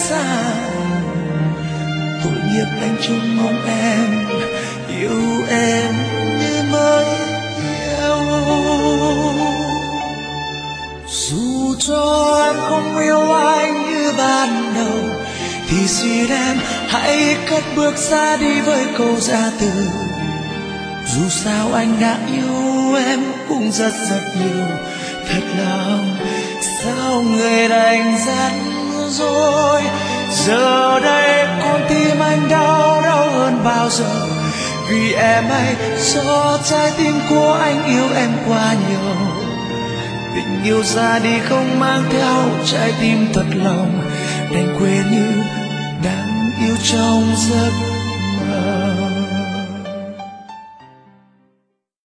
xa. Tội nghiệp anh trông mong em yêu em như mới yêu. Dù cho em không yêu anh như ban đầu thì xin em hãy cất bước ra đi với câu ra từ. Dù sao anh đã yêu em cũng rất rất nhiều, thật lòng sao người đành dắt rồi. Giờ đây con tim anh đau đau hơn bao giờ, vì em ấy do trái tim của anh yêu em quá nhiều. Tình yêu ra đi không mang theo trái tim thật lòng, đành quên như đang yêu trong giấc mơ.